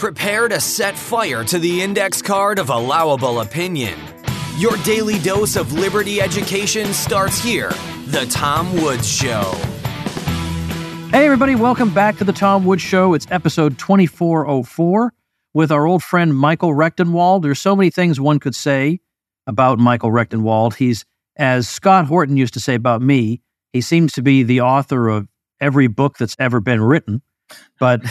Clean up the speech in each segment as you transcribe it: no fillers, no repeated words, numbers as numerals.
Prepare to set fire to the index card of allowable opinion. Your daily dose of liberty education starts here. The Tom Woods Show. Hey, everybody. Welcome back to The Tom Woods Show. It's episode 2404 with our old friend Michael Rectenwald. There's so many things one could say about Michael Rectenwald. He's, as Scott Horton used to say about me, he seems to be the author of every book that's ever been written. But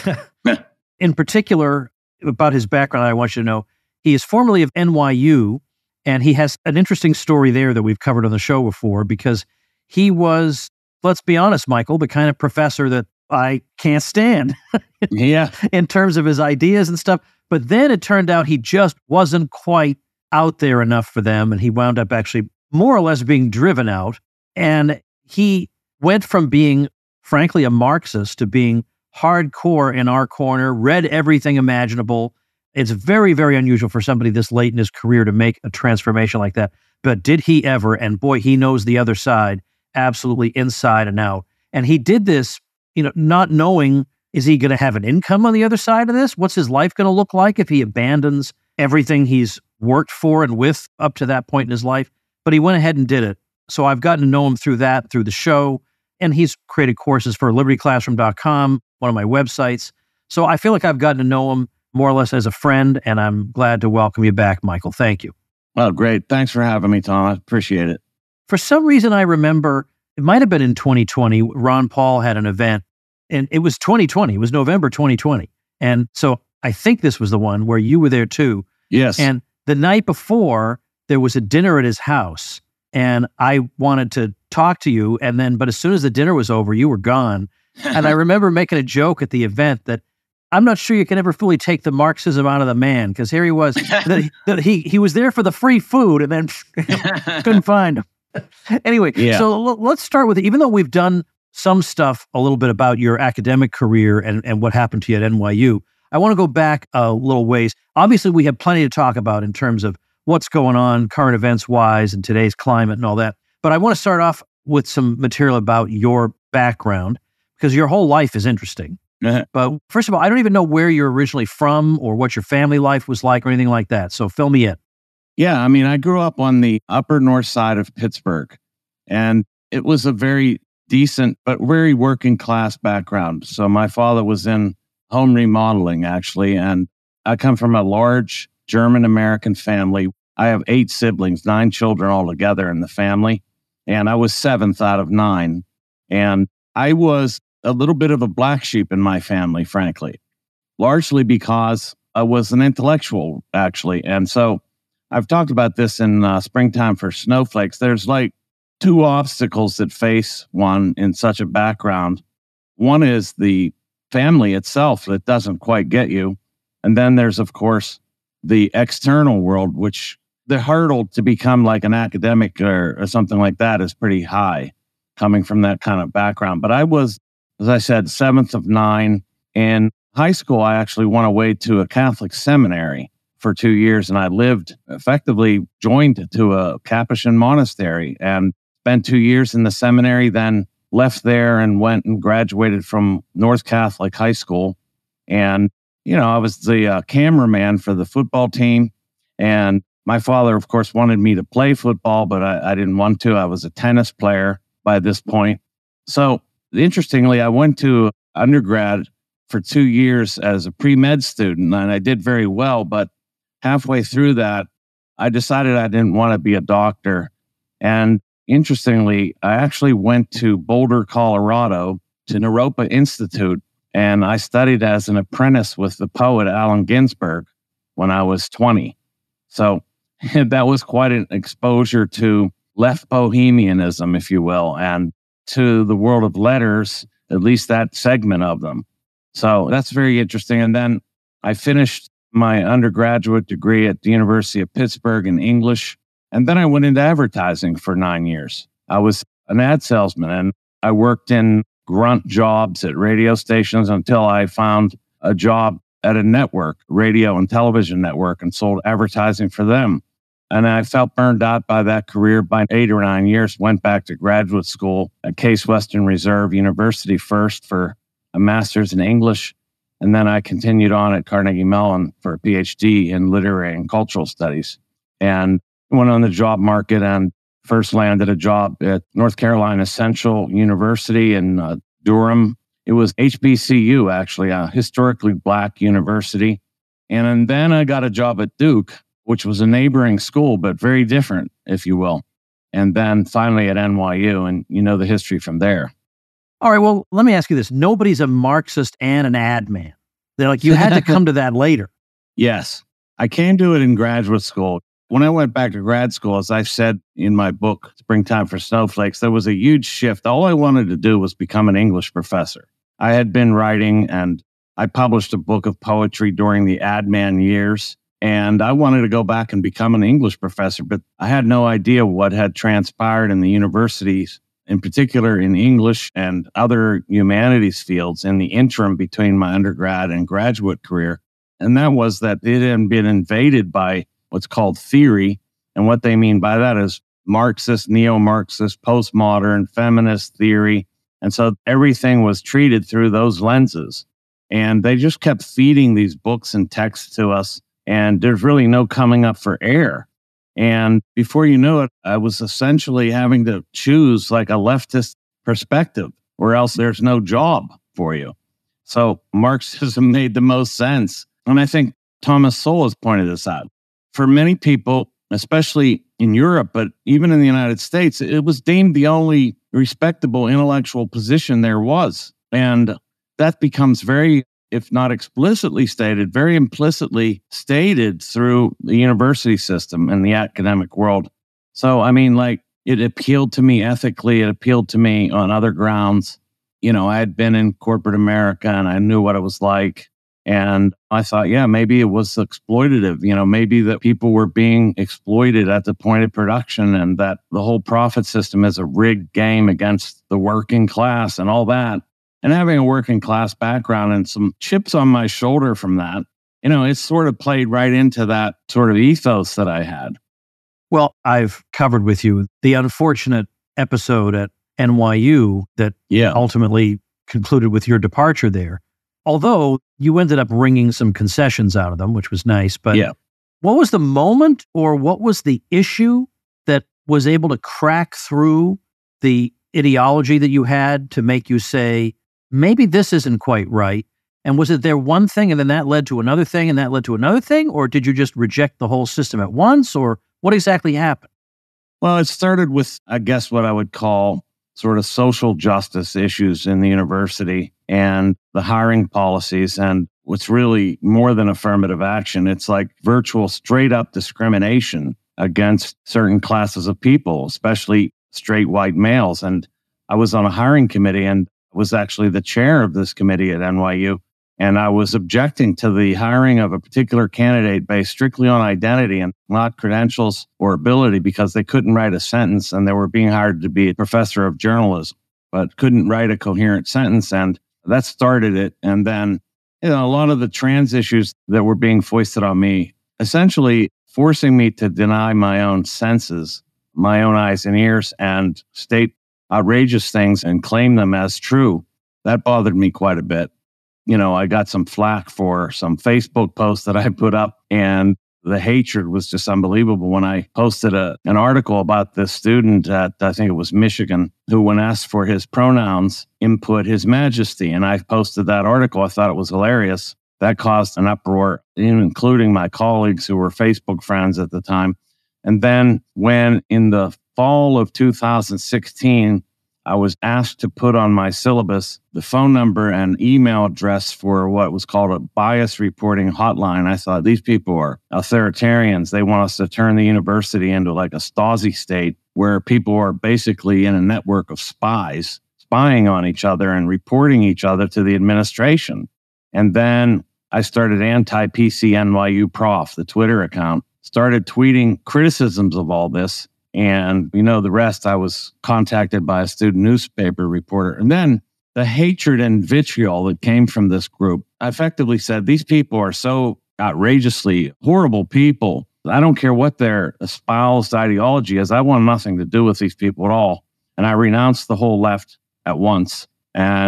in particular, about his background, I want you to know, he is formerly of NYU, and he has an interesting story there that we've covered on the show before, because he was, let's be honest, Michael, the kind of professor that I can't stand Yeah. in terms of his ideas and stuff. But then it turned out he just wasn't quite out there enough for them, and he wound up actually more or less being driven out. And he went from being, frankly, a Marxist to being hardcore in our corner, read everything imaginable. It's very, very unusual for somebody this late in his career to make a transformation like that. But did he ever? And boy, he knows the other side absolutely inside and out. And he did this, not knowing, is he going to have an income on the other side of this? What's his life going to look like if he abandons everything he's worked for and with up to that point in his life? But he went ahead and did it. So I've gotten to know him through the show. And he's created courses for libertyclassroom.com, one of my websites. So I feel like I've gotten to know him more or less as a friend, and I'm glad to welcome you back, Michael. Thank you. Well, great. Thanks for having me, Tom. I appreciate it. For some reason, I remember, it might have been in 2020, Ron Paul had an event, and it was 2020. It was November 2020. And so I think this was the one where you were there too. Yes. And the night before, there was a dinner at his house, and I wanted to talk to you, but as soon as the dinner was over, you were gone. And I remember making a joke at the event that I'm not sure you can ever fully take the Marxism out of the man, because here he was, that he was there for the free food and then couldn't find him. Anyway, So let's start with it. Even though we've done some stuff a little bit about your academic career and what happened to you at NYU, I want to go back a little ways. Obviously, we have plenty to talk about in terms of what's going on current events-wise and today's climate and all that. But I want to start off with some material about your background, because your whole life is interesting. Uh-huh. But first of all, I don't even know where you're originally from or what your family life was like or anything like that. So fill me in. Yeah, I grew up on the upper north side of Pittsburgh, and it was a very decent but very working class background. So my father was in home remodeling, actually, and I come from a large German-American family. I have 8 siblings, 9 children altogether in the family, and I was 7th out of 9. And I was a little bit of a black sheep in my family, frankly, largely because I was an intellectual, actually. And so I've talked about this in Springtime for Snowflakes. There's like 2 obstacles that face one in such a background. One is the family itself that doesn't quite get you. And then there's, of course, the external world, which the hurdle to become like an academic or something like that is pretty high, coming from that kind of background. But I was, as I said, 7th of 9. In high school, I actually went away to a Catholic seminary for 2 years, and I joined to a Capuchin monastery and spent 2 years in the seminary, then left there and went and graduated from North Catholic High School. And, I was the cameraman for the football team. And my father, of course, wanted me to play football, but I didn't want to. I was a tennis player by this point. So interestingly, I went to undergrad for 2 years as a pre-med student, and I did very well. But halfway through that, I decided I didn't want to be a doctor. And interestingly, I actually went to Boulder, Colorado, to Naropa Institute, and I studied as an apprentice with the poet Allen Ginsberg when I was 20. So that was quite an exposure to left bohemianism, if you will, and to the world of letters, at least that segment of them. So that's very interesting. And then I finished my undergraduate degree at the University of Pittsburgh in English. And then I went into advertising for 9 years. I was an ad salesman, and I worked in grunt jobs at radio stations until I found a job at a network, radio and television network, and sold advertising for them. And I felt burned out by that career. By 8 or 9 years, went back to graduate school at Case Western Reserve University first for a master's in English, And then I continued on at Carnegie Mellon for a PhD in literary and cultural studies, and went on the job market and first landed a job at North Carolina Central University in Durham. It was HBCU, actually, a historically Black university. And then I got a job at Duke, which was a neighboring school, but very different, if you will. And then finally at NYU, and you know the history from there. All right, well, let me ask you this. Nobody's a Marxist and an ad man. They're like, you had to come to that later. Yes, I came to it in graduate school. When I went back to grad school, as I've said in my book, Springtime for Snowflakes, there was a huge shift. All I wanted to do was become an English professor. I had been writing, and I published a book of poetry during the ad man years. And I wanted to go back and become an English professor, but I had no idea what had transpired in the universities, in particular in English and other humanities fields in the interim between my undergrad and graduate career. And that was that it had been invaded by what's called theory. And what they mean by that is Marxist, neo-Marxist, postmodern, feminist theory. And so everything was treated through those lenses. And they just kept feeding these books and texts to us. And there's really no coming up for air. And before you knew it, I was essentially having to choose like a leftist perspective, or else there's no job for you. So Marxism made the most sense. And I think Thomas Sowell has pointed this out. For many people, especially in Europe, but even in the United States, it was deemed the only respectable intellectual position there was. And that becomes very, if not explicitly stated, very implicitly stated through the university system and the academic world. So, I mean, like, it appealed to me ethically. It appealed to me on other grounds. You know, I had been in corporate America and I knew what it was like. And I thought, yeah, maybe it was exploitative. You know, maybe that people were being exploited at the point of production, and that the whole profit system is a rigged game against the working class and all that. And having a working class background and some chips on my shoulder from that, you know, it sort of played right into that sort of ethos that I had. Well, I've covered with you the unfortunate episode at NYU that ultimately concluded with your departure there. Although you ended up wringing some concessions out of them, which was nice. But what was the moment, or what was the issue that was able to crack through the ideology that you had to make you say, maybe this isn't quite right? And was it there one thing and then that led to another thing and that led to another thing? Or did you just reject the whole system at once? Or what exactly happened? Well, it started with, I guess, what I would call sort of social justice issues in the university and the hiring policies. And what's really more than affirmative action, it's like virtual straight up discrimination against certain classes of people, especially straight white males. And I was on a hiring committee and was actually the chair of this committee at NYU. And I was objecting to the hiring of a particular candidate based strictly on identity and not credentials or ability, because they couldn't write a sentence and they were being hired to be a professor of journalism, but couldn't write a coherent sentence. And that started it. And then, you know, a lot of the trans issues that were being foisted on me, essentially forcing me to deny my own senses, my own eyes and ears, and state outrageous things and claim them as true. That bothered me quite a bit. You know, I got some flack for some Facebook posts that I put up, and the hatred was just unbelievable when I posted an article about this student at, I think it was Michigan, who, when asked for his pronouns, input His Majesty. And I posted that article. I thought it was hilarious. That caused an uproar, including my colleagues who were Facebook friends at the time. And then when in the fall of 2016, I was asked to put on my syllabus the phone number and email address for what was called a bias reporting hotline. I thought, these people are authoritarians. They want us to turn the university into like a Stasi state where people are basically in a network of spies, spying on each other and reporting each other to the administration. And then I started anti-PCNYU Prof, the Twitter account, started tweeting criticisms of all this. And you know the rest. I was contacted by a student newspaper reporter. And then the hatred and vitriol that came from this group, I effectively said, these people are so outrageously horrible people. I don't care what their espoused ideology is. I want nothing to do with these people at all. And I renounced the whole left at once. And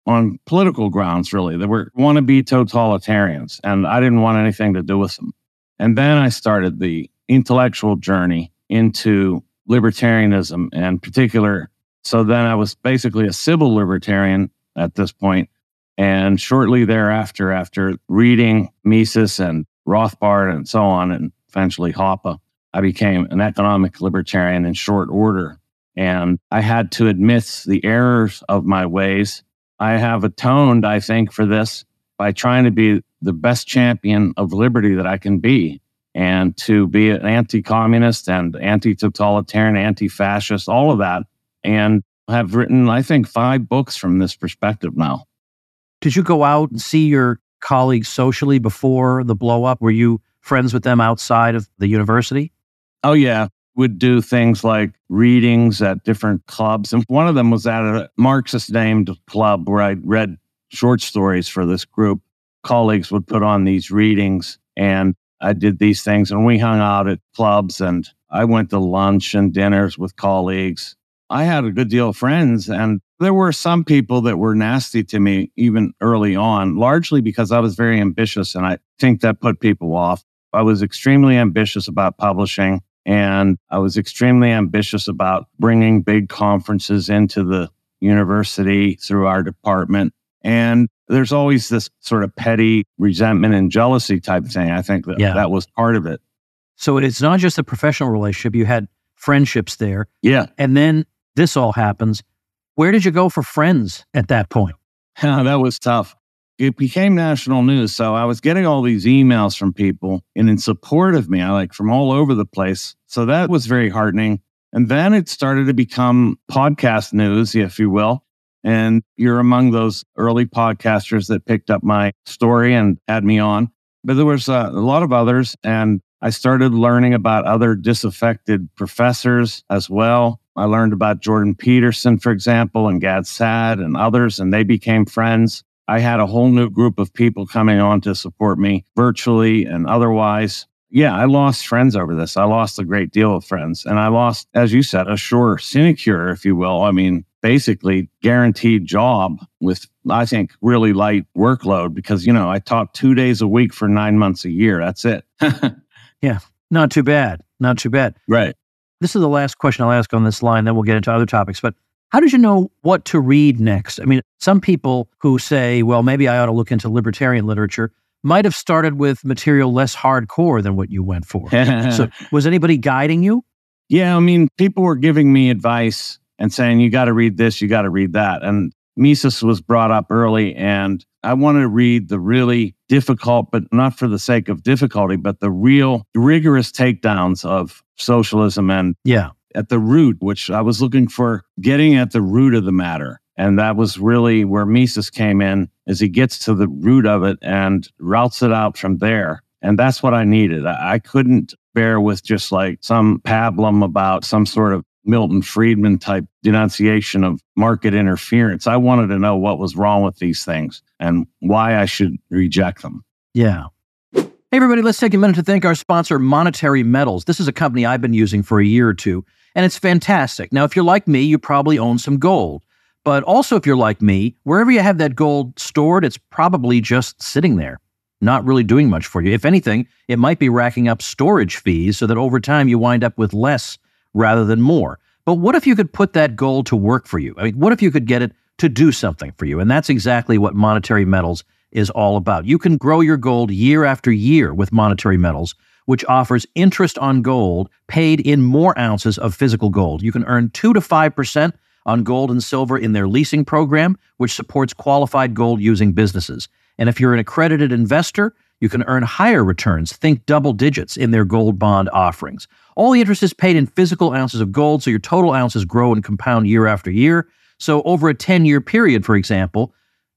on political grounds, really. They were wannabe totalitarians, and I didn't want anything to do with them. And then I started the intellectual journey into libertarianism in particular. So then I was basically a civil libertarian at this point. And shortly thereafter, after reading Mises and Rothbard and so on, and eventually Hoppe, I became an economic libertarian in short order. And I had to admit the errors of my ways. I have atoned, I think, for this by trying to be the best champion of liberty that I can be, and to be an anti-communist and anti-totalitarian, anti-fascist, all of that. And have written, I think, 5 books from this perspective now. Did you go out and see your colleagues socially before the blow up? Were you friends with them outside of the university? Oh, yeah. Would do things like readings at different clubs. And one of them was at a Marxist-named club where I read short stories for this group. Colleagues would put on these readings, and I did these things. And we hung out at clubs, and I went to lunch and dinners with colleagues. I had a good deal of friends, and there were some people that were nasty to me even early on, largely because I was very ambitious, and I think that put people off. I was extremely ambitious about publishing, and I was extremely ambitious about bringing big conferences into the university through our department. And there's always this sort of petty resentment and jealousy type thing. I think that was part of it. So it's not just a professional relationship. You had friendships there. Yeah. And then this all happens. Where did you go for friends at that point? That was tough. It became national news. So I was getting all these emails from people and in support of me, from all over the place. So that was very heartening. And then it started to become podcast news, if you will. And you're among those early podcasters that picked up my story and had me on. But there was a lot of others. And I started learning about other disaffected professors as well. I learned about Jordan Peterson, for example, and Gad Saad and others, and they became friends. I had a whole new group of people coming on to support me virtually and otherwise. Yeah, I lost friends over this. I lost a great deal of friends. And I lost, as you said, a sure sinecure, if you will. I mean, basically guaranteed job with, I think, really light workload because, I taught 2 days a week for 9 months a year. That's it. Yeah, not too bad. Not too bad. Right. This is the last question I'll ask on this line, then we'll get into other topics. But how did you know what to read next? I mean, some people who say, well, maybe I ought to look into libertarian literature might have started with material less hardcore than what you went for. So was anybody guiding you? Yeah, I mean, people were giving me advice and saying, you got to read this, you got to read that. And Mises was brought up early, and I wanted to read the really difficult, but not for the sake of difficulty, but the real rigorous takedowns of socialism and at the root, which I was looking for getting at the root of the matter. And that was really where Mises came in, as he gets to the root of it and routes it out from there. And that's what I needed. I couldn't bear with just some pablum about some sort of Milton Friedman type denunciation of market interference. I wanted to know what was wrong with these things and why I should reject them. Yeah. Hey, everybody, let's take a minute to thank our sponsor, Monetary Metals. This is a company I've been using for a year or two, and it's fantastic. Now, if you're like me, you probably own some gold. But also, if you're like me, wherever you have that gold stored, it's probably just sitting there, not really doing much for you. If anything, it might be racking up storage fees so that over time you wind up with less rather than more. But what if you could put that gold to work for you? I mean, what if you could get it to do something for you? And that's exactly what Monetary Metals is all about. You can grow your gold year after year with Monetary Metals, which offers interest on gold paid in more ounces of physical gold. You can earn 2 to 5% on gold and silver in their leasing program, which supports qualified gold-using businesses. And if you're an accredited investor, you can earn higher returns, think double digits, in their gold bond offerings. All the interest is paid in physical ounces of gold, so your total ounces grow and compound year after year. So over a 10-year period, for example,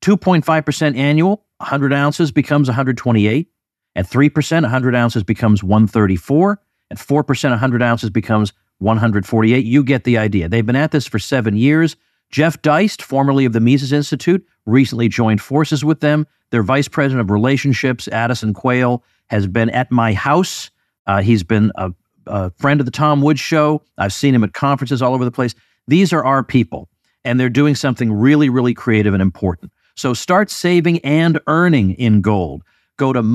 2.5% annual, 100 ounces becomes 128. At 3%, 100 ounces becomes 134. At 4%, 100 ounces becomes 148. You get the idea. They've been at this for 7 years. Jeff Deist, formerly of the Mises Institute, recently joined forces with them. Their vice president of relationships, Addison Quayle, has been at my house. He's been a friend of the Tom Woods Show. I've seen him at conferences all over the place. These are our people. and they're doing something really, really creative and important. So start saving and earning in gold. Go to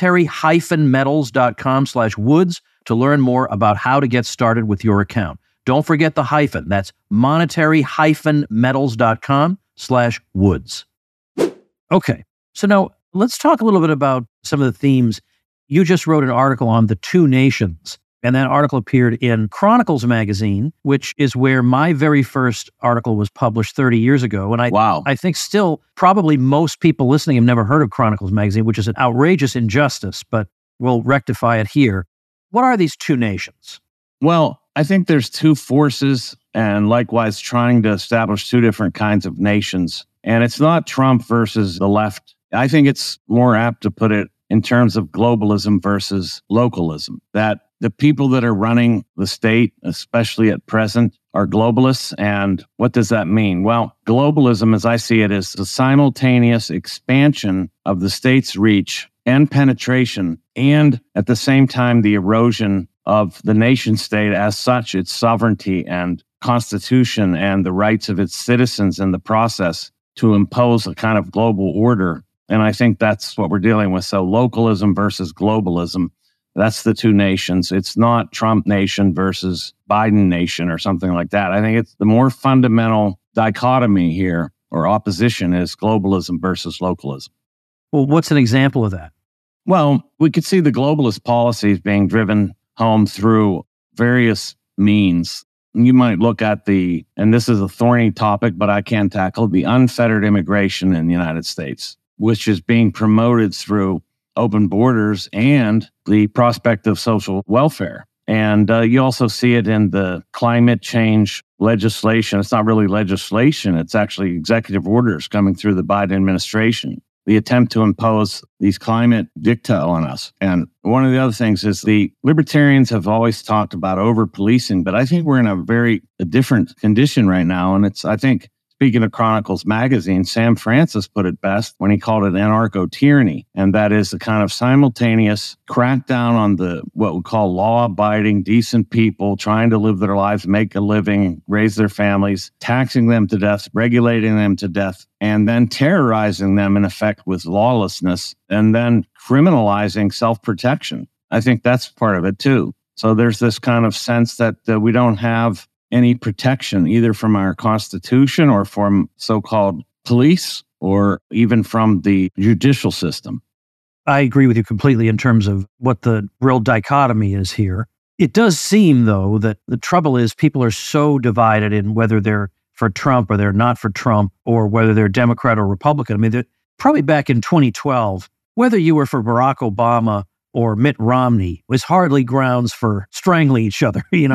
monetary-metals.com/woods to learn more about how to get started with your account. Don't forget the hyphen. That's monetary-metals.com/woods. Okay, so now let's talk a little bit about some of the themes. You just wrote an article on the two nations, and that article appeared in Chronicles magazine, which is where my very first article was published 30 years ago. And I think still probably most people listening have never heard of Chronicles magazine, which is an outrageous injustice, but we'll rectify it here. What are these two nations? Well, I think there's two forces, and likewise trying to establish two different kinds of nations. And it's not Trump versus the left. I think it's more apt to put it in terms of globalism versus localism, that the people that are running the state, especially at present, are globalists. And what does that mean? Well, globalism, as I see it, is the simultaneous expansion of the state's reach and penetration, and at the same time, the erosion of the nation state as such, its sovereignty and constitution and the rights of its citizens in the process to impose a kind of global order. And I think that's what we're dealing with. So localism versus globalism, that's the two nations. It's not Trump nation versus Biden nation or something like that. I think it's the more fundamental dichotomy here, or opposition, is globalism versus localism. Well, what's an example of that? Well, we could see the globalist policies being driven home through various means. You might look at and this is a thorny topic, but I can tackle the unfettered immigration in the United States, which is being promoted through open borders and the prospect of social welfare. And you also see it in the climate change legislation. It's not really legislation. It's actually executive orders coming through the Biden administration. The attempt to impose these climate dicta on us. And one of the other things is the libertarians have always talked about over-policing, but I think we're in a different condition right now. And I think, speaking of Chronicles magazine, Sam Francis put it best when he called it anarcho-tyranny. And that is a kind of simultaneous crackdown on what we call law-abiding, decent people trying to live their lives, make a living, raise their families, taxing them to death, regulating them to death, and then terrorizing them in effect with lawlessness, and then criminalizing self-protection. I think that's part of it too. So there's this kind of sense that we don't have any protection either from our Constitution or from so-called police or even from the judicial system. I agree with you completely in terms of what the real dichotomy is here. It does seem, though, that the trouble is people are so divided in whether they're for Trump or they're not for Trump, or whether they're Democrat or Republican. I mean, probably back in 2012, whether you were for Barack Obama or Mitt Romney was hardly grounds for strangling each other, you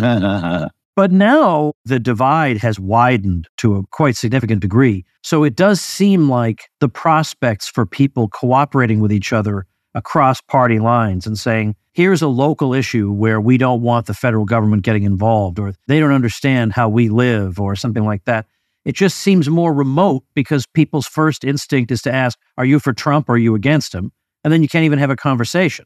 know? But now the divide has widened to a quite significant degree. So it does seem like the prospects for people cooperating with each other across party lines and saying, here's a local issue where we don't want the federal government getting involved, or they don't understand how we live, or something like that. It just seems more remote because people's first instinct is to ask, are you for Trump or are you against him? And then you can't even have a conversation.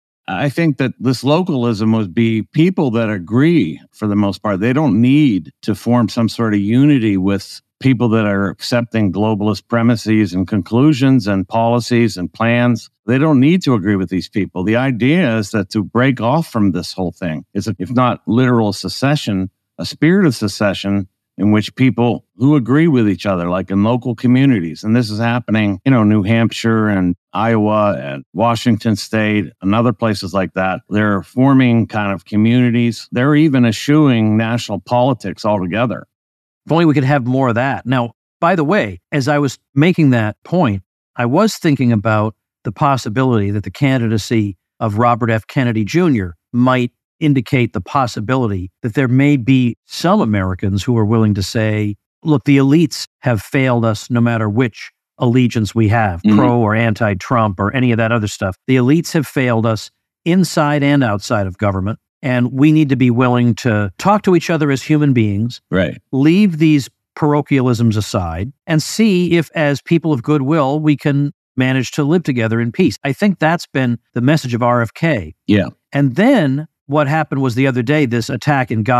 I think that this localism would be people that agree for the most part. They don't need to form some sort of unity with people that are accepting globalist premises and conclusions and policies and plans. They don't need to agree with these people. The idea is that to break off from this whole thing is, if not literal secession, a spirit of secession in which people who agree with each other, like in local communities, and this is happening, New Hampshire and Iowa and Washington State and other places like that. They're forming kind of communities. They're even eschewing national politics altogether. If only we could have more of that. Now, by the way, as I was making that point, I was thinking about the possibility that the candidacy of Robert F. Kennedy Jr. might indicate the possibility that there may be some Americans who are willing to say, look, the elites have failed us no matter which allegiance we have, pro or anti-Trump or any of that other stuff. The elites have failed us inside and outside of government, and we need to be willing to talk to each other as human beings, right? Leave these parochialisms aside, and see if, as people of goodwill, we can manage to live together in peace. I think that's been the message of RFK. Yeah. And then what happened was the other day, this attack in Gaza.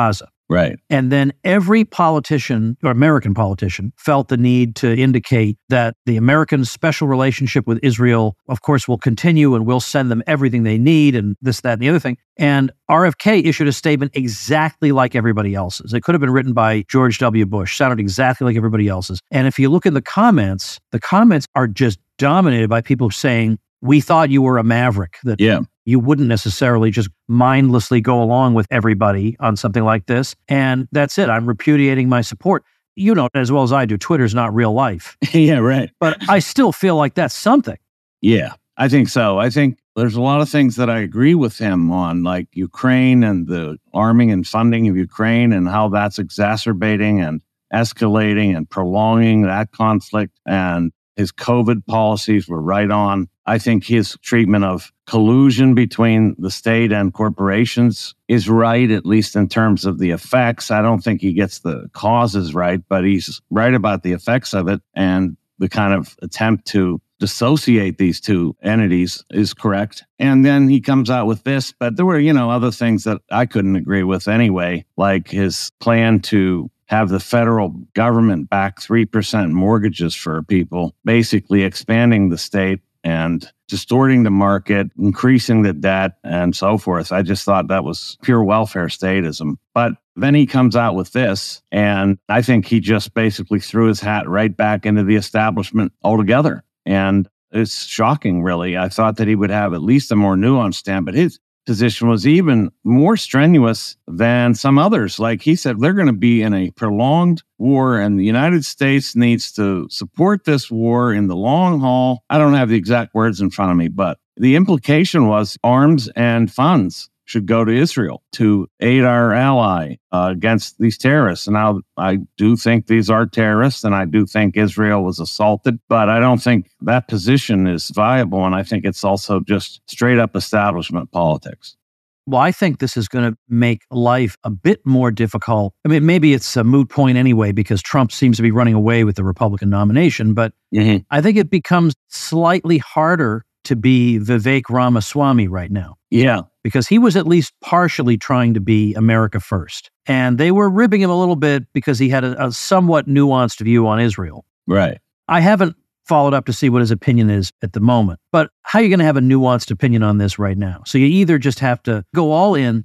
Right. And then every politician or American politician felt the need to indicate that the American special relationship with Israel, of course, will continue and we'll send them everything they need and this, that, and the other thing. And RFK issued a statement exactly like everybody else's. It could have been written by George W. Bush, sounded exactly like everybody else's. And if you look in the comments are just dominated by people saying, we thought you were a maverick, that you wouldn't necessarily just mindlessly go along with everybody on something like this. And that's it. I'm repudiating my support. You know, as well as I do, Twitter's not real life. Yeah, right. But I still feel like that's something. Yeah, I think so. I think there's a lot of things that I agree with him on, like Ukraine and the arming and funding of Ukraine and how that's exacerbating and escalating and prolonging that conflict. And his COVID policies were right on. I think his treatment of collusion between the state and corporations is right, at least in terms of the effects. I don't think he gets the causes right, but he's right about the effects of it. And the kind of attempt to dissociate these two entities is correct. And then he comes out with this, but there were, other things that I couldn't agree with anyway, like his plan to have the federal government back 3% mortgages for people, basically expanding the state and distorting the market, increasing the debt, and so forth. I just thought that was pure welfare statism. But then he comes out with this, and I think he just basically threw his hat right back into the establishment altogether. And it's shocking, really. I thought that he would have at least a more nuanced stand, but his position was even more strenuous than some others. Like he said, they're going to be in a prolonged war, and the United States needs to support this war in the long haul. I don't have the exact words in front of me, but the implication was arms and funds should go to Israel to aid our ally against these terrorists. And now I do think these are terrorists, and I do think Israel was assaulted, but I don't think that position is viable. And I think it's also just straight up establishment politics. Well, I think this is going to make life a bit more difficult. I mean, maybe it's a moot point anyway, because Trump seems to be running away with the Republican nomination, but I think it becomes slightly harder to be Vivek Ramaswamy right now. Yeah. Because he was at least partially trying to be America first. And they were ribbing him a little bit because he had a somewhat nuanced view on Israel. Right. I haven't followed up to see what his opinion is at the moment. But how are you going to have a nuanced opinion on this right now? So you either just have to go all in,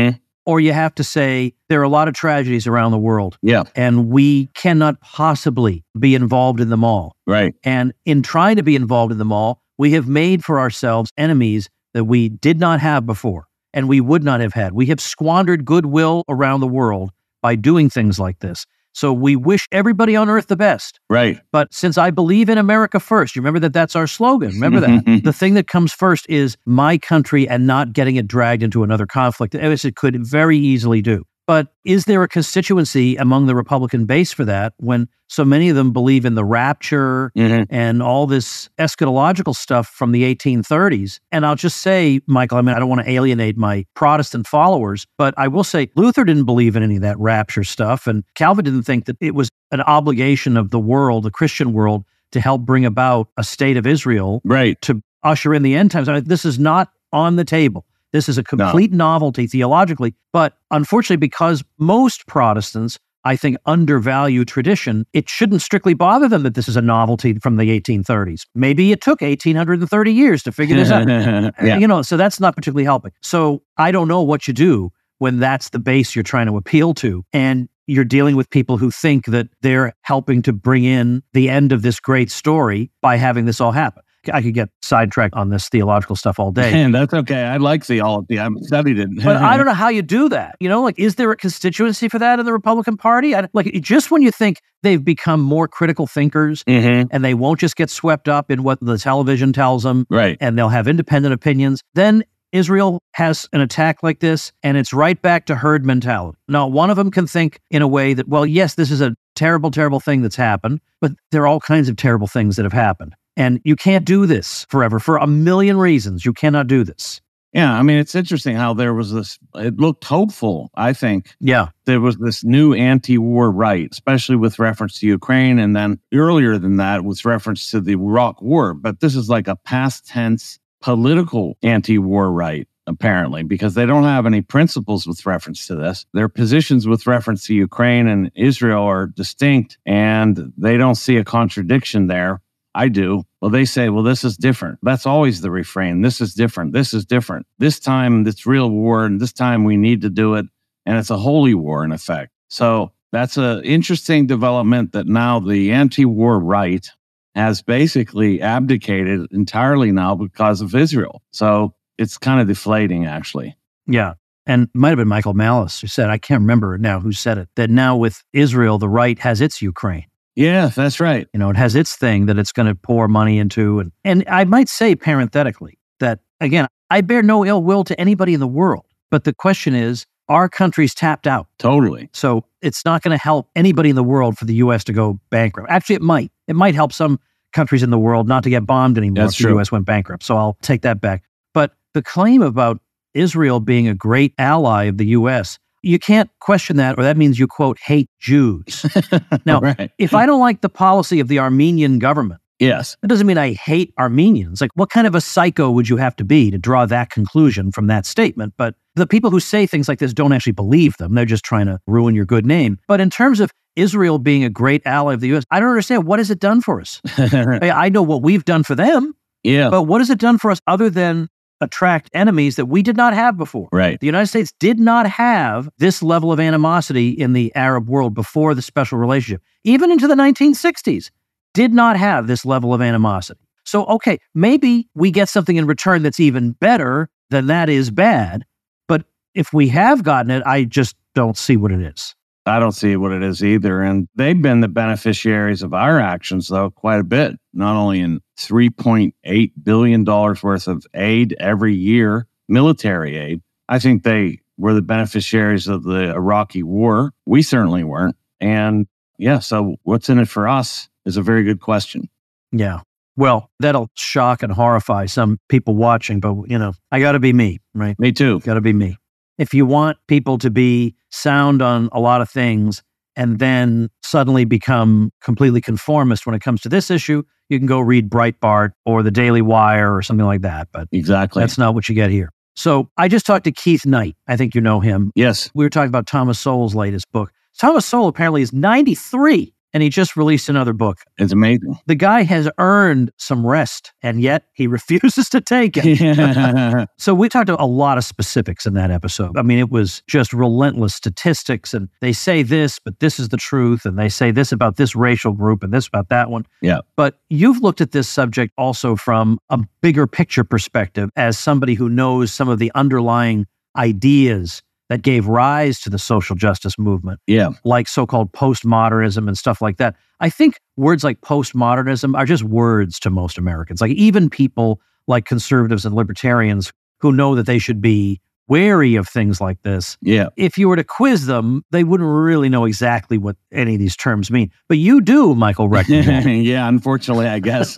or you have to say there are a lot of tragedies around the world. Yeah. And we cannot possibly be involved in them all. Right. And in trying to be involved in them all, we have made for ourselves enemies that we did not have before and we would not have had. We have squandered goodwill around the world by doing things like this. So we wish everybody on earth the best. Right. But since I believe in America first, you remember that that's our slogan. Remember that. The thing that comes first is my country and not getting it dragged into another conflict, as it could very easily do. But is there a constituency among the Republican base for that when so many of them believe in the rapture and all this eschatological stuff from the 1830s? And I'll just say, Michael, I mean, I don't want to alienate my Protestant followers, but I will say Luther didn't believe in any of that rapture stuff. And Calvin didn't think that it was an obligation of the world, the Christian world, to help bring about a state of Israel to usher in the end times. I mean, this is not on the table. This is a complete novelty theologically, but unfortunately, because most Protestants, I think, undervalue tradition, it shouldn't strictly bother them that this is a novelty from the 1830s. Maybe it took 1830 years to figure this out. So that's not particularly helping. So I don't know what you do when that's the base you're trying to appeal to, and you're dealing with people who think that they're helping to bring in the end of this great story by having this all happen. I could get sidetracked on this theological stuff all day. And that's okay. I like theology. I've studied it. But I don't know how you do that. Is there a constituency for that in the Republican Party? Just when you think they've become more critical thinkers and they won't just get swept up in what the television tells them, and they'll have independent opinions, then Israel has an attack like this, and it's right back to herd mentality. Now, one of them can think in a way that, well, yes, this is a terrible, terrible thing that's happened, but there are all kinds of terrible things that have happened. And you can't do this forever for a million reasons. You cannot do this. Yeah, I mean, it's interesting how there was this, it looked hopeful, I think. Yeah. There was this new anti-war right, especially with reference to Ukraine, and then earlier than that with reference to the Iraq War. But this is like a past tense political anti-war right. apparently, because they don't have any principles with reference to this. Their positions with reference to Ukraine and Israel are distinct, and they don't see a contradiction there. I do. Well, they say, well, this is different. That's always the refrain. This is different. This is different. This time it's real war, and this time we need to do it. And it's a holy war, in effect. So that's an interesting development that now the anti-war right has basically abdicated entirely now because of Israel. So it's kind of deflating, actually. Yeah. And it might have been Michael Malice who said, I can't remember now who said it, that now with Israel, the right has its Ukraine. Yeah, that's right. You know, it has its thing that it's going to pour money into. And I might say parenthetically that, again, I bear no ill will to anybody in the world. But the question is, our country's tapped out. Totally. So it's not going to help anybody in the world for the U.S. to go bankrupt. Actually, it might. It might help some countries in the world not to get bombed anymore That's if the true. U.S. went bankrupt. So I'll take that back. But the claim about Israel being a great ally of the U.S., you can't question that, or that means you, quote, hate Jews. Now, Right. if I don't like the policy of the Armenian government, Yes. that doesn't mean I hate Armenians. Like, what kind of a psycho would you have to be to draw that conclusion from that statement? But the people who say things like this don't actually believe them. They're just trying to ruin your good name. But in terms of Israel being a great ally of the U.S., I don't understand. What has it done for us? I know what we've done for them, Yeah. but what has it done for us other than attract enemies that we did not have before? Right. The United States did not have this level of animosity in the Arab world before the special relationship. Even into the 1960s, did not have this level of animosity. So, okay, maybe we get something in return that's even better than that is bad. But if we have gotten it, I just don't see what it is. I don't see what it is either. And they've been the beneficiaries of our actions, though, quite a bit, not only in $3.8 billion worth of aid every year, military aid. I think they were the beneficiaries of the Iraqi war. We certainly weren't. And yeah, so what's in it for us is a very good question. Yeah. Well, that'll shock and horrify some people watching, but, you know, I got to be me, right? Me too. Got to be me. If you want people to be sound on a lot of things and then suddenly become completely conformist when it comes to this issue, you can go read Breitbart or the Daily Wire or something like that. But Exactly. that's not what you get here. So I just talked to Keith Knight. I think you know him. Yes. We were talking about Thomas Sowell's latest book. Thomas Sowell apparently is 93 and he just released another book. It's amazing. The guy has earned some rest, and yet he refuses to take it. Yeah. So we talked a lot of specifics in that episode. I mean, it was just relentless statistics, and they say this, but this is the truth, and they say this about this racial group and this about that one. Yeah. But you've looked at this subject also from a bigger picture perspective as somebody who knows some of the underlying ideas that gave rise to the social justice movement, Yeah. like so-called postmodernism and stuff like that. I think words like postmodernism are just words to most Americans. Like even people like conservatives and libertarians who know that they should be wary of things like this. Yeah. If you were to quiz them, they wouldn't really know exactly what any of these terms mean. But you do, Michael Reckman. Yeah, unfortunately, I guess.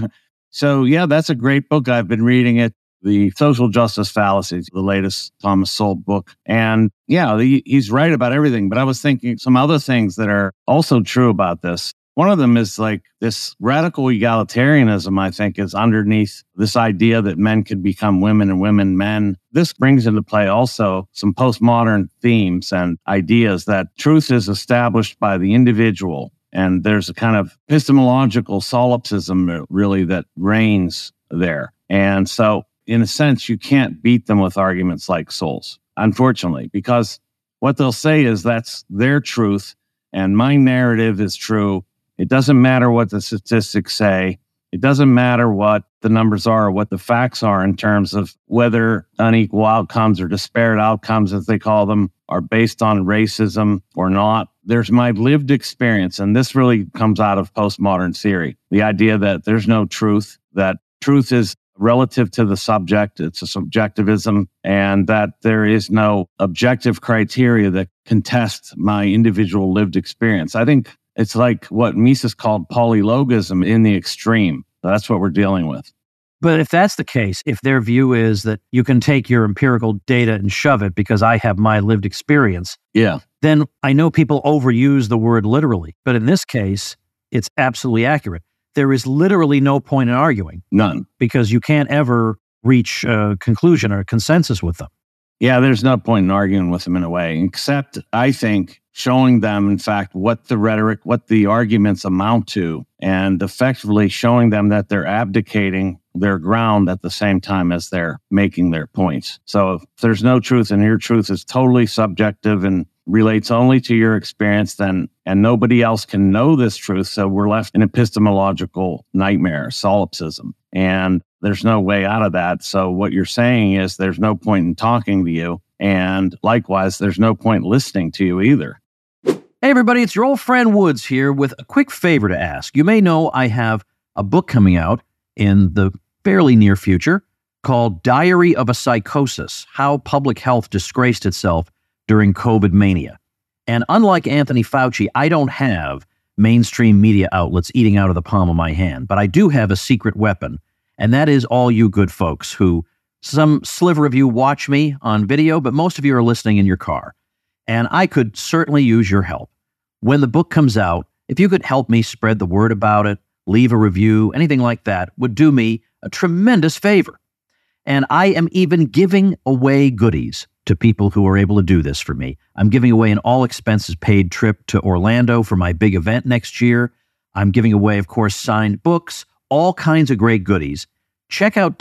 So, yeah, that's a great book. I've been reading it. The Social Justice Fallacies, the latest Thomas Sowell book. And yeah, he's right about everything. But I was thinking some other things that are also true about this. One of them is like this radical egalitarianism, I think, is underneath this idea that men could become women and women men. This brings into play also some postmodern themes and ideas that truth is established by the individual. And there's a kind of epistemological solipsism really that reigns there. And so, in a sense, you can't beat them with arguments like Sowell's, unfortunately, because what they'll say is that's their truth and my narrative is true. It doesn't matter what the statistics say. It doesn't matter what the numbers are or what the facts are in terms of whether unequal outcomes or disparate outcomes, as they call them, are based on racism or not. There's my lived experience, and this really comes out of postmodern theory. The idea that there's no truth, that truth is relative to the subject, it's a subjectivism, and that there is no objective criteria that contest my individual lived experience. I think it's like what Mises called polylogism in the extreme. That's what we're dealing with. But if that's the case, if their view is that you can take your empirical data and shove it because I have my lived experience, Yeah. then I know people overuse the word literally. But in this case, it's absolutely accurate. There is literally no point in arguing None. because you can't ever reach a conclusion or a consensus with them. Yeah, there's no point in arguing with them in a way, except I think showing them, in fact, what the rhetoric, what the arguments amount to, and effectively showing them that they're abdicating their ground at the same time as they're making their points. So if there's no truth and your truth is totally subjective and relates only to your experience, then and nobody else can know this truth, so we're left in epistemological nightmare, solipsism. And there's no way out of that. So what you're saying is there's no point in talking to you. And likewise, there's no point listening to you either. Hey, everybody, it's your old friend Woods here with a quick favor to ask. You may know I have a book coming out in the fairly near future called Diary of a Psychosis, How Public Health Disgraced Itself During COVID Mania. And unlike Anthony Fauci, I don't have mainstream media outlets eating out of the palm of my hand, but I do have a secret weapon, and that is all you good folks who, some sliver of you watch me on video, but most of you are listening in your car. And I could certainly use your help. When the book comes out, if you could help me spread the word about it, leave a review, anything like that would do me a tremendous favor. And I am even giving away goodies to people who are able to do this for me. I'm giving away an all-expenses-paid trip to Orlando for my big event next year. I'm giving away, of course, signed books, all kinds of great goodies. Check out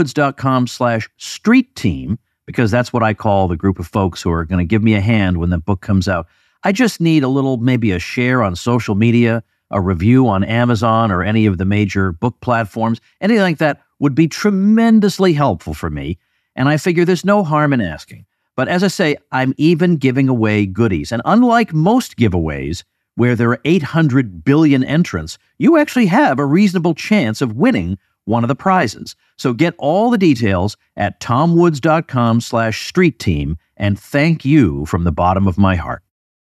tomwoods.com/street team, because that's what I call the group of folks who are going to give me a hand when the book comes out. I just need a little, maybe a share on social media, a review on Amazon or any of the major book platforms. Anything like that would be tremendously helpful for me. And I figure there's no harm in asking. But as I say, I'm even giving away goodies. And unlike most giveaways, where there are 800 billion entrants, you actually have a reasonable chance of winning one of the prizes. So get all the details at tomwoods.com/street team, and thank you from the bottom of my heart.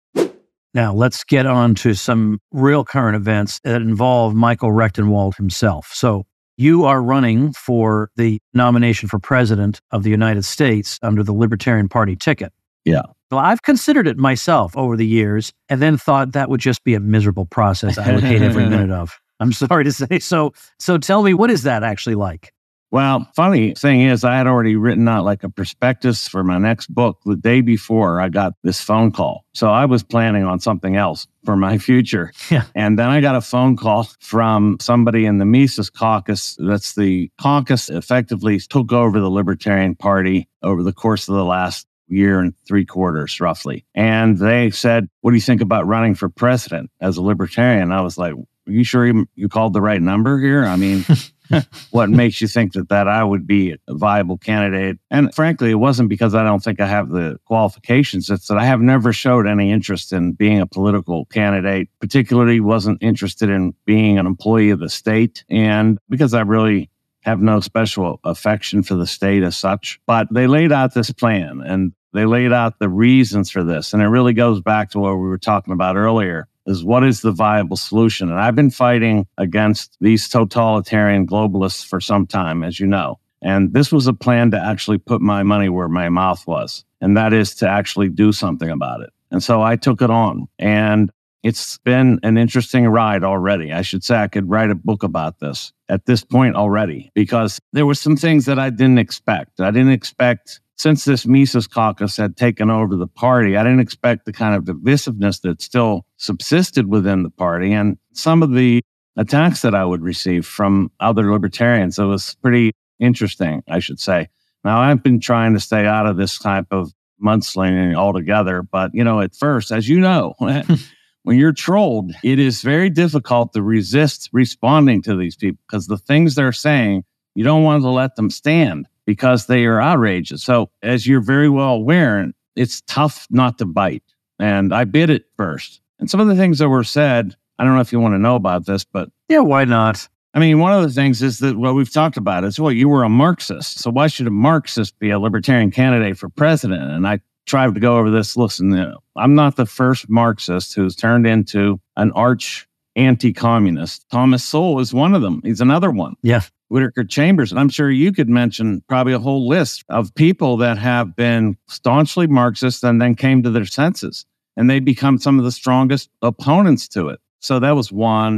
Now, let's get on to some real current events that involve Michael Rectenwald himself. So you are running for the nomination for president of the United States under the Libertarian Party ticket. Yeah. Well, I've considered it myself over the years and then thought that would just be a miserable process I would hate every minute of. I'm sorry to say. So tell me, what is that actually like? Well, funny thing is, I had already written out like a prospectus for my next book the day before I got this phone call. So I was planning on something else for my future. Yeah. And then I got a phone call from somebody in the Mises Caucus. That's the caucus effectively took over the Libertarian Party over the course of the last year and 3/4, roughly. And they said, what do you think about running for president as a libertarian? I was like, are you sure you called the right number here? I mean, what makes you think that I would be a viable candidate? And frankly, it wasn't because I don't think I have the qualifications. It's that I have never showed any interest in being a political candidate, particularly wasn't interested in being an employee of the state. And because I really have no special affection for the state as such. But they laid out this plan and they laid out the reasons for this. And it really goes back to what we were talking about earlier, is what is the viable solution? And I've been fighting against these totalitarian globalists for some time, as you know. And this was a plan to actually put my money where my mouth was. And that is to actually do something about it. And so I took it on. And it's been an interesting ride already. I should say I could write a book about this at this point already, because there were some things that I didn't expect. I didn't expect, since this Mises Caucus had taken over the party, I didn't expect the kind of divisiveness that still subsisted within the party and some of the attacks that I would receive from other libertarians. It was pretty interesting, I should say. Now, I've been trying to stay out of this type of mudslinging altogether, but, at first, as you know, when you're trolled, it is very difficult to resist responding to these people because the things they're saying, you don't want to let them stand because they are outrageous. So as you're very well aware, it's tough not to bite. And I bit it first. And some of the things that were said, I don't know if you want to know about this, but Yeah, why not? I mean, one of the things is that what we've talked about is, you were a Marxist. So why should a Marxist be a libertarian candidate for president? And I tried to go over this. Listen, I'm not the first Marxist who's turned into an arch anti-communist. Thomas Sowell is one of them. He's another one. Yeah. Whittaker Chambers. And I'm sure you could mention probably a whole list of people that have been staunchly Marxist and then came to their senses. And they become some of the strongest opponents to it. So that was one.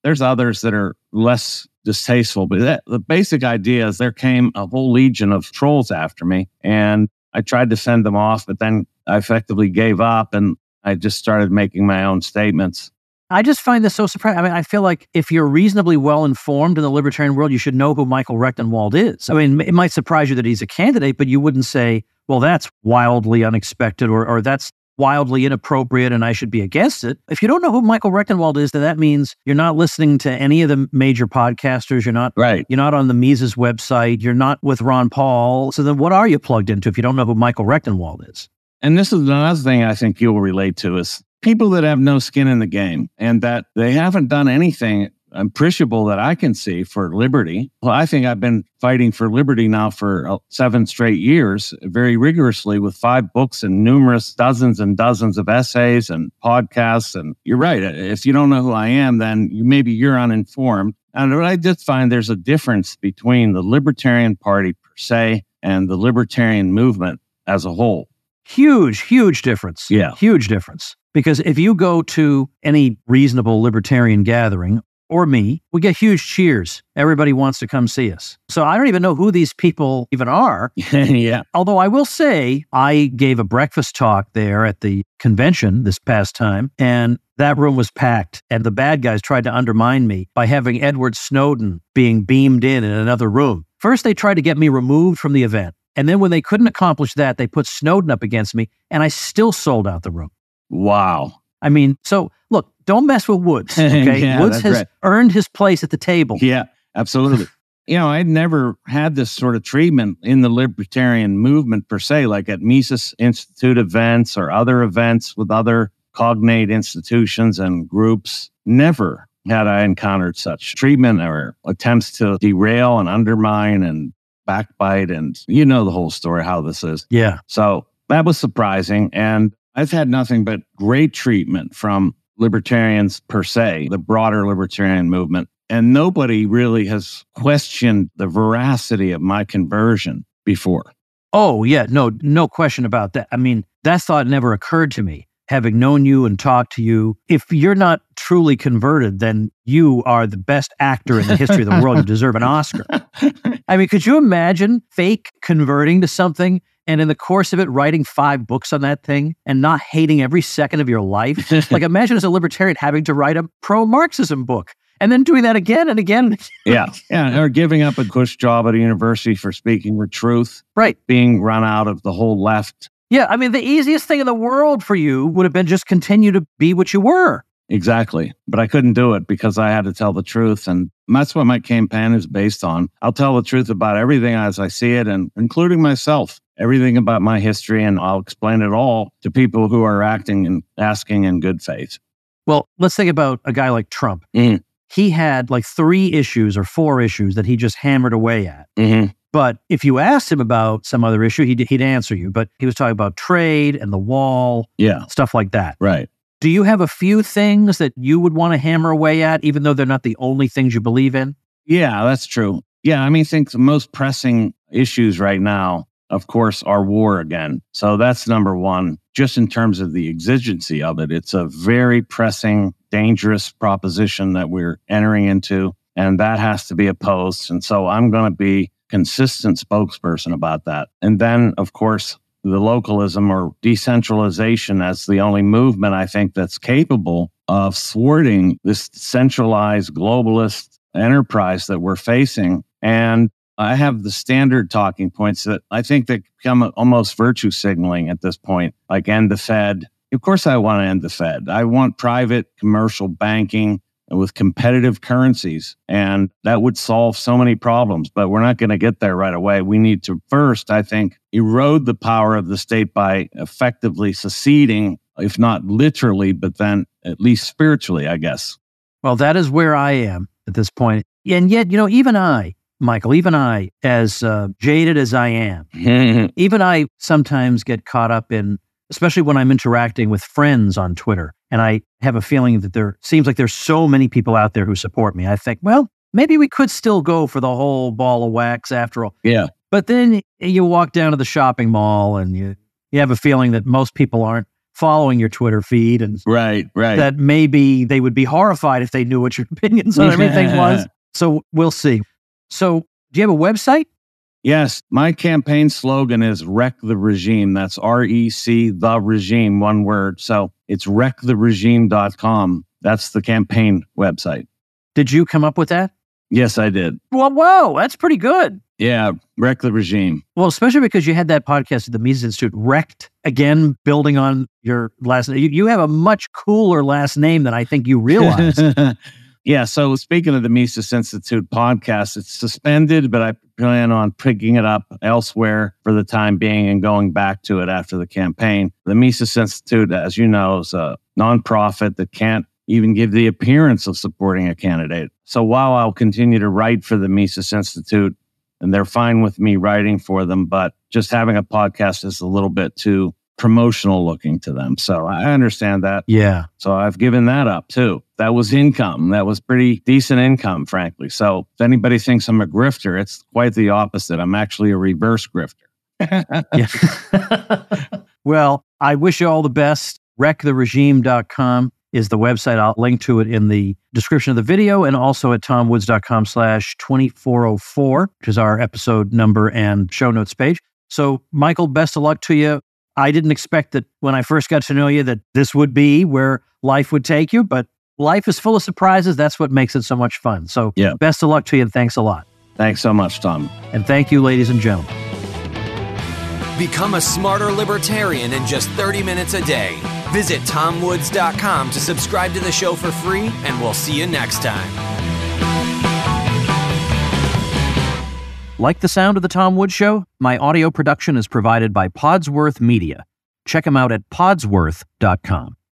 There's others that are less distasteful, but the basic idea is there came a whole legion of trolls after me, and I tried to send them off, but then I effectively gave up and I just started making my own statements. I just find this so surprising. I mean, I feel like if you're reasonably well informed in the libertarian world, you should know who Michael Rectenwald is. I mean, it might surprise you that he's a candidate, but you wouldn't say, well, that's wildly unexpected or that's wildly inappropriate and I should be against it. If you don't know who Michael Rectenwald is, then that means you're not listening to any of the major podcasters. You're not on the Mises website. You're not with Ron Paul. So then what are you plugged into if you don't know who Michael Rectenwald is? And this is another thing I think you'll relate to is people that have no skin in the game and that they haven't done anything appreciable that I can see for liberty. Well, I think I've been fighting for liberty now for 7 straight years, very rigorously with 5 books and numerous dozens and dozens of essays and podcasts. And you're right. If you don't know who I am, then maybe you're uninformed. And I just find there's a difference between the Libertarian Party per se and the libertarian movement as a whole. Huge difference. Yeah. Huge difference. Because if you go to any reasonable libertarian gathering, or me, we get huge cheers. Everybody wants to come see us. So I don't even know who these people even are. Yeah. Although I will say, I gave a breakfast talk there at the convention this past time, and that room was packed. And the bad guys tried to undermine me by having Edward Snowden being beamed in another room. First, they tried to get me removed from the event. And then when they couldn't accomplish that, they put Snowden up against me, and I still sold out the room. Wow. I mean, so look, don't mess with Woods. Okay, Yeah, Woods has earned his place at the table. Yeah, absolutely. I'd never had this sort of treatment in the libertarian movement per se, like at Mises Institute events or other events with other cognate institutions and groups. Never had I encountered such treatment or attempts to derail and undermine and backbite. And you know the whole story, how this is. Yeah. So that was surprising. And I've had nothing but great treatment from libertarians per se, the broader libertarian movement. And nobody really has questioned the veracity of my conversion before. Oh, yeah. No question about that. I mean, that thought never occurred to me, having known you and talked to you. If you're not truly converted, then you are the best actor in the history of the world. You deserve an Oscar. I mean, could you imagine fake converting to something and in the course of it, writing 5 books on that thing and not hating every second of your life? Like, imagine as a libertarian having to write a pro-Marxism book and then doing that again and again. Yeah. Or giving up a cush job at a university for speaking your truth. Right. Being run out of the whole left. Yeah. I mean, the easiest thing in the world for you would have been just continue to be what you were. Exactly. But I couldn't do it because I had to tell the truth. And that's what my campaign is based on. I'll tell the truth about everything as I see it, and including myself, everything about my history. And I'll explain it all to people who are acting and asking in good faith. Well, let's think about a guy like Trump. Mm. He had like 3 issues or 4 issues that he just hammered away at. Mm-hmm. But if you asked him about some other issue, he'd answer you. But he was talking about trade and the wall, stuff like that. Right. Do you have a few things that you would want to hammer away at, even though they're not the only things you believe in? Yeah, that's true. Yeah, I mean, I think the most pressing issues right now, of course, are war again. So that's number one, just in terms of the exigency of it. It's a very pressing, dangerous proposition that we're entering into, and that has to be opposed. And so I'm going to be consistent spokesperson about that. And then, of course, the localism or decentralization as the only movement I think that's capable of thwarting this centralized globalist enterprise that we're facing. And I have the standard talking points that I think that become almost virtue signaling at this point, like end the Fed. Of course, I want to end the Fed. I want private commercial banking with competitive currencies. And that would solve so many problems, but we're not going to get there right away. We need to first, I think, erode the power of the state by effectively seceding, if not literally, but then at least spiritually, I guess. Well, that is where I am at this point. And yet, even I, Michael, as jaded as I am, even I sometimes get caught up in, especially when I'm interacting with friends on Twitter. And I have a feeling that seems like there's so many people out there who support me. I think, well, maybe we could still go for the whole ball of wax after all. Yeah. But then you walk down to the shopping mall and you have a feeling that most people aren't following your Twitter feed, and Right. that maybe they would be horrified if they knew what your opinions on everything was. So we'll see. So do you have a website? Yes. My campaign slogan is Wreck the Regime. That's REC, the regime, one word. So it's wrecktheregime.com. That's the campaign website. Did you come up with that? Yes, I did. Well, whoa, that's pretty good. Yeah. Wreck the Regime. Well, especially because you had that podcast at the Mises Institute, Wrecked, again, building on your last name. You have a much cooler last name than I think you realize. Yeah. So speaking of the Mises Institute podcast, it's suspended, but I plan on picking it up elsewhere for the time being and going back to it after the campaign. The Mises Institute, as you know, is a nonprofit that can't even give the appearance of supporting a candidate. So while I'll continue to write for the Mises Institute, and they're fine with me writing for them, but just having a podcast is a little bit too promotional looking to them. So I understand that. Yeah. So I've given that up too. That was income. That was pretty decent income, frankly. So if anybody thinks I'm a grifter, it's quite the opposite. I'm actually a reverse grifter. Yeah. Well, I wish you all the best. Wrecktheregime.com is the website. I'll link to it in the description of the video and also at tomwoods.com/2404, which is our episode number and show notes page. So, Michael, best of luck to you. I didn't expect that when I first got to know you that this would be where life would take you, but life is full of surprises. That's what makes it so much fun. So best of luck to you and thanks a lot. Thanks so much, Tom. And thank you, ladies and gentlemen. Become a smarter libertarian in just 30 minutes a day. Visit TomWoods.com to subscribe to the show for free, and we'll see you next time. Like the sound of The Tom Woods Show? My audio production is provided by Podsworth Media. Check them out at podsworth.com.